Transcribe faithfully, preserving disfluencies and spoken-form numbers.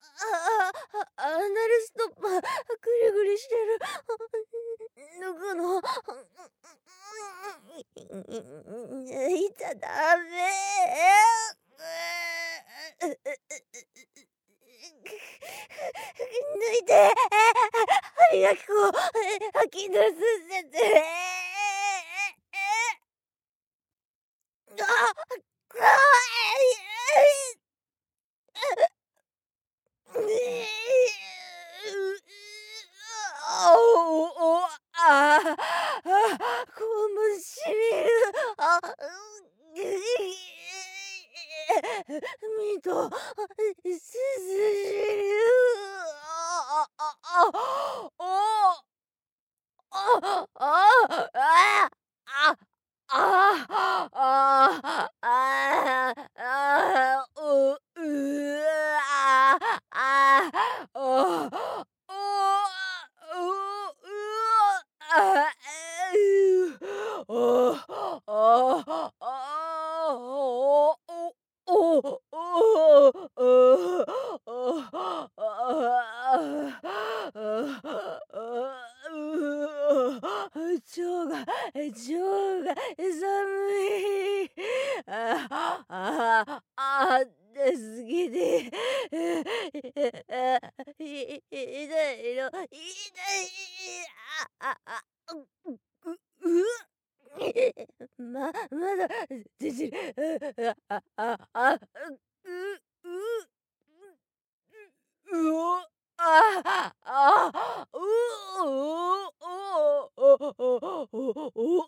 ああ、アナルストッパー、ぐりぐりしてる。脱ぐの。抜いちゃダメ。抜いて、歯磨き粉を吐き出させて。ああ、くわい。あおお、ああ、あ、こむしみる。あ、うみと、すす汁。ああああ、おお。あ、ああ、ああ、ああ、ああ、ああ、ああ、う、うあ、ああ、お、お、う、うあ、う、お、あ、あ、お、お、お、お、お、お、ああ、腸が腸が寒い。ああ、ああ、ああ、助けて。あ、い痛いの、痛い。あ、あ、あ、う、う、う、ままだ出てる。あ、あ、あ、う、う、うお、ああ、うおおおおおおお